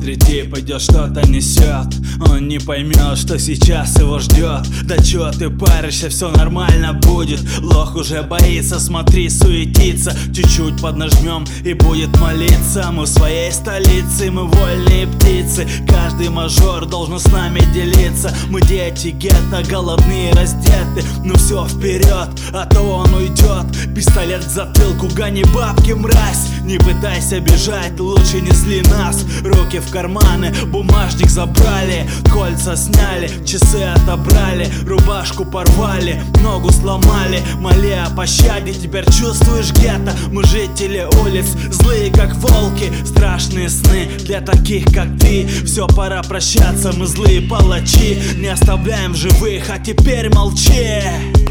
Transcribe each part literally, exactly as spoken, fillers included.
среди пойдет, что-то несет. Он не поймет, что сейчас его ждет. Да чё ты паришься, все нормально будет. Лох уже боится, смотри, суетится. Чуть-чуть поднажмем и будет молиться. Мы в своей столице, мы вольные птицы. Каждый мажор должен с нами делиться. Мы дети гетто, голодные, раздеты. Ну все вперед, а то он уйдет. Пистолет в затылку, гони бабки, мразь. Не пытайся бежать, лучше не зли нас. Руки в карманы, бумажник забрали. Кольца сняли, часы отобрали. Рубашку порвали, ногу сломали. Моли о пощаде, теперь чувствуешь гетто. Мы жители улиц, злые как волки. Страшные сны для таких как ты. Все, пора прощаться, мы злые палачи. Не оставляем в живых, а теперь молчи.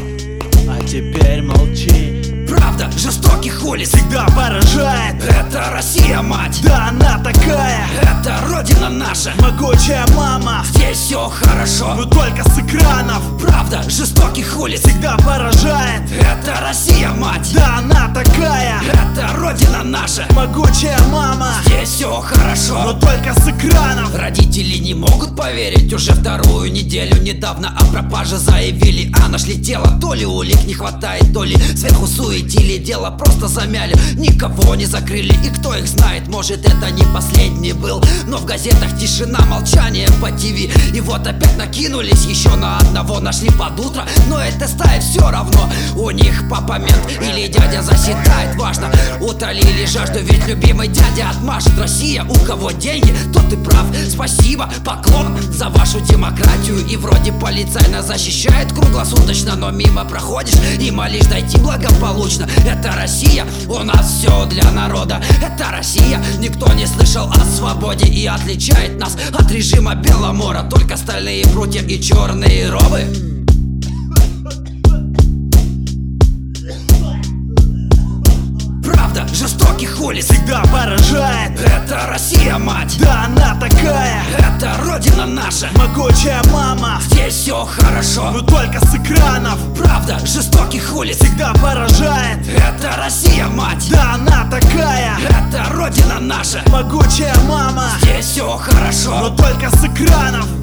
А теперь молчи. Правда, жестоких улиц всегда поражает. Это Россия, мать. Да она такая. Это родина наша. Могучая мама. Здесь все хорошо, но только с экранов. Правда, жестоких улиц всегда поражает. Это Россия, мать. Да она такая. Это родина наша. Могучая мама. Здесь все хорошо, но только с экранов. Родители не могут поверить. Уже вторую неделю недавно о пропаже заявили. А нашли тело. То ли улик не хватает, то ли сверху суетили. Дело просто замяли, никого не закрыли. И кто их знает, может это не последний был. Но в газетах тишина, молчание по ТВ. И вот опять накинулись еще на одного. Нашли под утро, но это стая все равно. У них папа мент или дядя заседает. Важно, утолили жажду, ведь любимый дядя отмажет. Россия, у кого деньги, тот и прав. Спасибо, поклон за вашу демократию. И вроде полицай нас защищает круглосуточно, но мимо проходишь и молишь дойти благополучно. Это Россия, у нас все для народа. Это Россия, никто не слышал о свободе. И отличает нас от режима Беломора только стальные прутья и черные робы. Правда, жестоких улиц всегда поражает. Это Россия, мать. Да она такая. Это родина наша. Могучая мама. Здесь все хорошо, но только с экранов. Правда, жестоких улиц всегда поражает. Это Россия, мать. Да она такая. Это родина наша. Могучая мама. Здесь все хорошо, но только с экранов.